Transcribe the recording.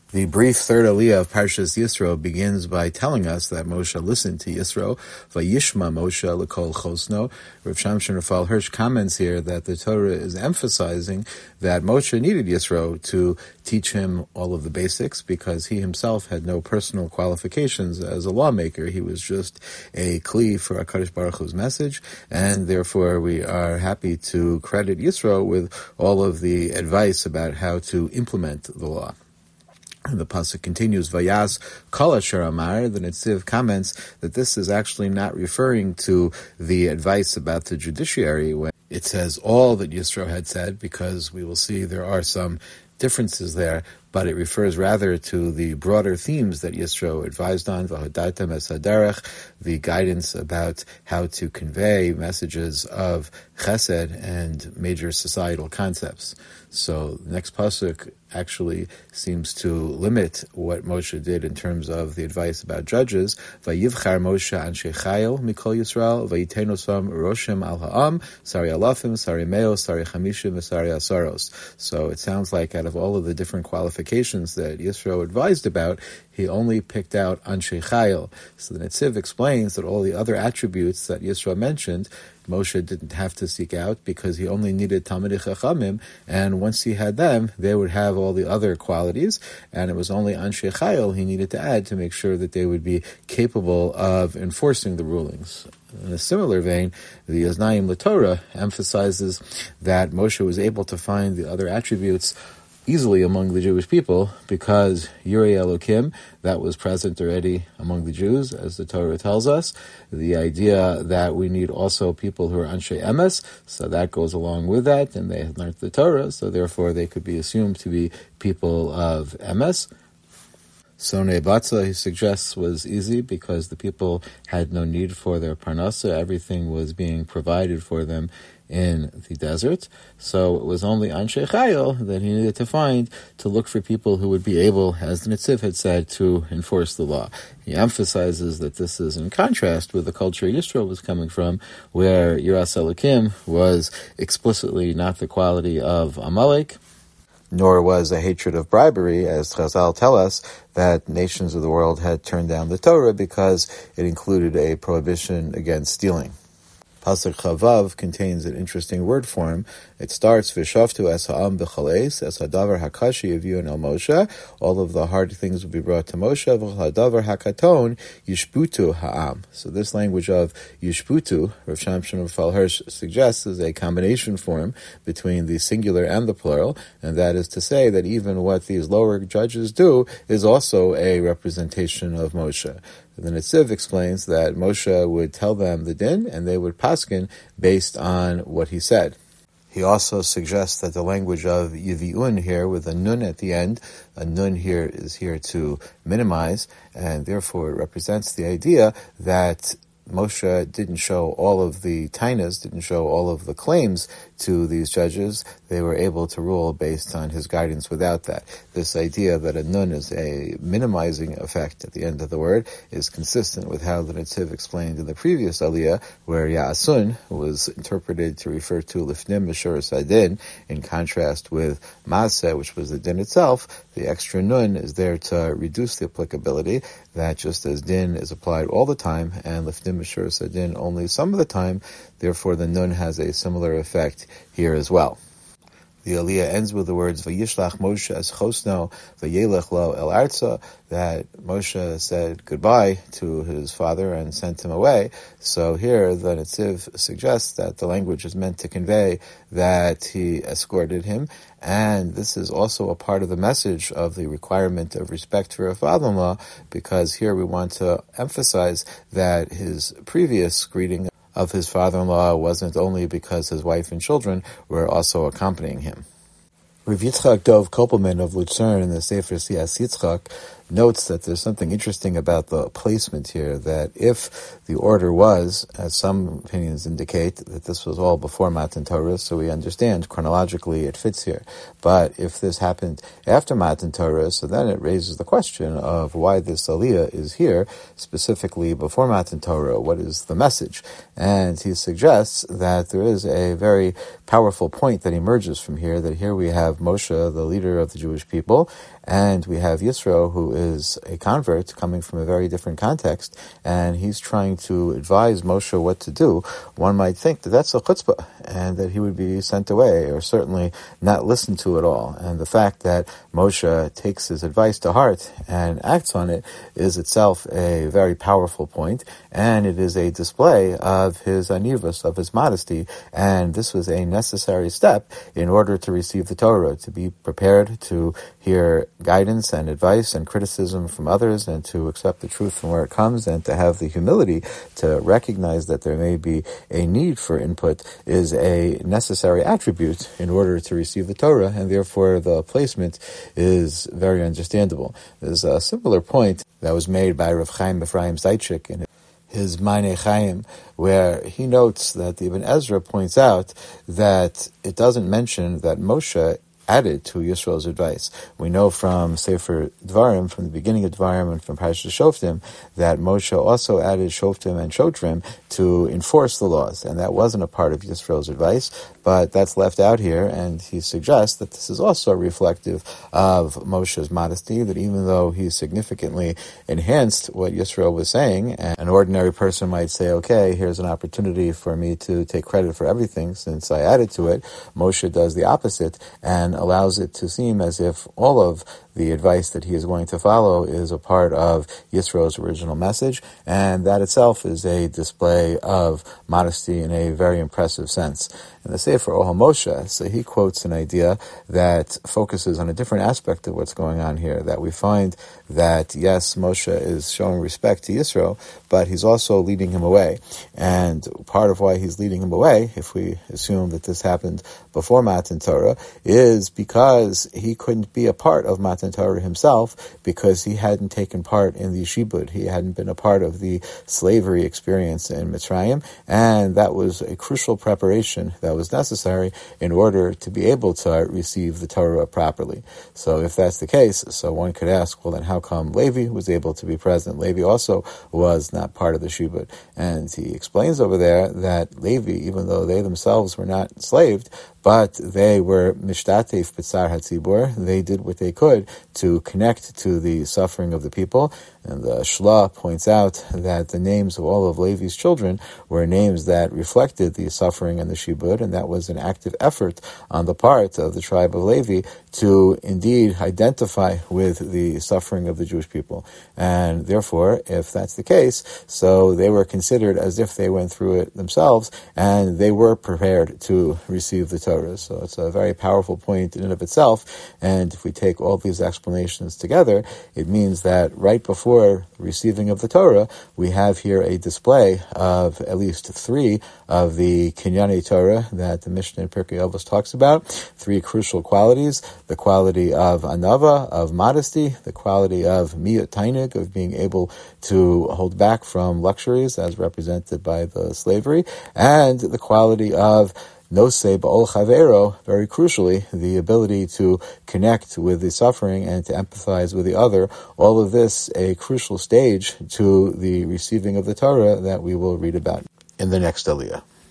The brief third aliyah of Parshas Yisro begins by telling us that Moshe listened to Yisro. Vayishma Moshe l'kol chosno. Rav Shamshon Raphael Hirsch comments here that the Torah is emphasizing that Moshe needed Yisro to teach him all of the basics because he himself had no personal qualifications as a lawmaker. He was just a kli for HaKadosh Baruch Hu's message, and therefore we are happy to credit Yisro with all of the advice about how to implement the law. And the pasuk continues, Vayas Kol Asher Amar. The Netziv comments that this is actually not referring to the advice about the judiciary when it says all that Yisro had said, because we will see there are some differences there, but it refers rather to the broader themes that Yisro advised on, V'hodartem es haderech, the guidance about how to convey messages of chesed and major societal concepts. So the next pasuk actually seems to limit what Moshe did in terms of the advice about judges. Vayivchar Moshe anshe chayil mikol Yisrael, vayitenosam roshem al ha'am, sari alafim, sari meo, sari chamishim, sari asaros. So it sounds like out of all of the different qualifications that Yisro advised about, he only picked out anshe chayil. So the Netziv explains that all the other attributes that Yisro mentioned, Moshe didn't have to seek out because he only needed Talmidei Chachamim, and once he had them, they would have all the other qualities, and it was only Anshe Chayil he needed to add to make sure that they would be capable of enforcing the rulings. In a similar vein, the Oznayim LaTorah emphasizes that Moshe was able to find the other attributes easily among the Jewish people because Yirei Elokim, that was present already among the Jews, as the Torah tells us. The idea that we need also people who are Anshe Emes, so that goes along with that, and they had learned the Torah, so therefore they could be assumed to be people of Emes. Sonei Batza, he suggests, was easy because the people had no need for their parnasa. Everything was being provided for them in the desert. So it was only Anshe Chayil that he needed to find to look for people who would be able, as the Netziv had said, to enforce the law. He emphasizes that this is in contrast with the culture Yisro was coming from, where Yiras Elokim was explicitly not the quality of Amalek, nor was a hatred of bribery, as Chazal tell us, that nations of the world had turned down the Torah because it included a prohibition against stealing. Pasuk Chavav contains an interesting word form. It starts, V'shavtu es ha'am b'chaleis, es ha'davar hakashi yiviyun el Moshe. All of the hard things will be brought to Moshe. V'ha'davar hakaton yishbutu ha'am. So this language of yishbutu, Rav Shamshon Raphael Hirsch suggests, is a combination form between the singular and the plural, and that is to say that even what these lower judges do is also a representation of Moshe. The Netziv explains that Moshe would tell them the din, and they would paskin based on what he said. He also suggests that the language of yivi'un here, with a nun at the end, a nun here is here to minimize, and therefore it represents the idea that Moshe didn't show all of the tainas, didn't show all of the claims to these judges. They were able to rule based on his guidance without that. This idea that a nun is a minimizing effect at the end of the word is consistent with how the Netziv explained in the previous aliyah, where Ya'asun was interpreted to refer to Lifnim Meshuras Adin, in contrast with Maaseh, which was the din itself. The extra nun is there to reduce the applicability, that just as din is applied all the time, and Lifnim Meshuras Adin only some of the time, therefore the nun has a similar effect here as well. The aliyah ends with the words, Vayishlach Moshe es chosno, vayelech lo el arza, that Moshe said goodbye to his father and sent him away. So here the Netziv suggests that the language is meant to convey that he escorted him, and this is also a part of the message of the requirement of respect for a father-in-law, because here we want to emphasize that his previous greeting of his father-in-law wasn't only because his wife and children were also accompanying him. Rav Yitzchak Dov Kopelman of Lucerne in the Sefer Siyas Yitzchak notes that there's something interesting about the placement here, that if the order was, as some opinions indicate, that this was all before Matan Torah, so we understand chronologically it fits here. But if this happened after Matan Torah, so then it raises the question of why this Aliyah is here, specifically before Matan Torah. What is the message? And he suggests that there is a very powerful point that emerges from here, that here we have Moshe, the leader of the Jewish people, and we have Yisro, who is a convert coming from a very different context, and he's trying to advise Moshe what to do. One might think that that's a chutzpah, and that he would be sent away, or certainly not listened to at all. And the fact that Moshe takes his advice to heart and acts on it is itself a very powerful point, and it is a display of his anivus, of his modesty, and this was a necessary step in order to receive the Torah, to be prepared to hear guidance and advice and criticism from others, and to accept the truth from where it comes, and to have the humility to recognize that there may be a need for input is a necessary attribute in order to receive the Torah, and therefore the placement is very understandable. There's a similar point that was made by Rav Chaim Ephraim Zaitchik in his Ma'anei Chaim, where he notes that the Ibn Ezra points out that it doesn't mention that Moshe added to Yisroel's advice. We know from Sefer Dvarim, from the beginning of Dvarim and from Parashat Shoftim, that Moshe also added Shoftim and Shotrim to enforce the laws, and that wasn't a part of Yisroel's advice, but that's left out here, and he suggests that this is also reflective of Moshe's modesty, that even though he significantly enhanced what Yisroel was saying, and an ordinary person might say, okay, here's an opportunity for me to take credit for everything since I added to it, Moshe does the opposite, and allows it to seem as if all of the advice that he is going to follow is a part of Yisro's original message, and that itself is a display of modesty in a very impressive sense. In the Sefer Ohel Moshe, so he quotes an idea that focuses on a different aspect of what's going on here, that we find that, yes, Moshe is showing respect to Yisro, but he's also leading him away. And part of why he's leading him away, if we assume that this happened before Matan Torah, is because he couldn't be a part of Matan Torah himself, because he hadn't taken part in the shibud. He hadn't been a part of the slavery experience in Mitzrayim, and that was a crucial preparation that was necessary in order to be able to receive the Torah properly. So if that's the case, so one could ask, well then how come Levi was able to be present? Levi also was not part of the shibud. And he explains over there that Levi, even though they themselves were not enslaved, but they were mishtatef b'tzar hatzibur. They did what they could to connect to the suffering of the people. And the Shla points out that the names of all of Levi's children were names that reflected the suffering and the shibud, and that was an active effort on the part of the tribe of Levi to indeed identify with the suffering of the Jewish people. And therefore, if that's the case, so they were considered as if they went through it themselves, and they were prepared to receive the Torah. So it's a very powerful point in and of itself, and if we take all these explanations together, it means that right before receiving of the Torah, we have here a display of at least three of the Kinyanei Torah that the Mishnah in Pirkei Avos talks about, three crucial qualities: the quality of anava, of modesty, the quality of miyut tainig, of being able to hold back from luxuries as represented by the slavery, and the quality of Nosei ba'ol chavero, very crucially, the ability to connect with the suffering and to empathize with the other. All of this a crucial stage to the receiving of the Torah that we will read about in the next Aliyah.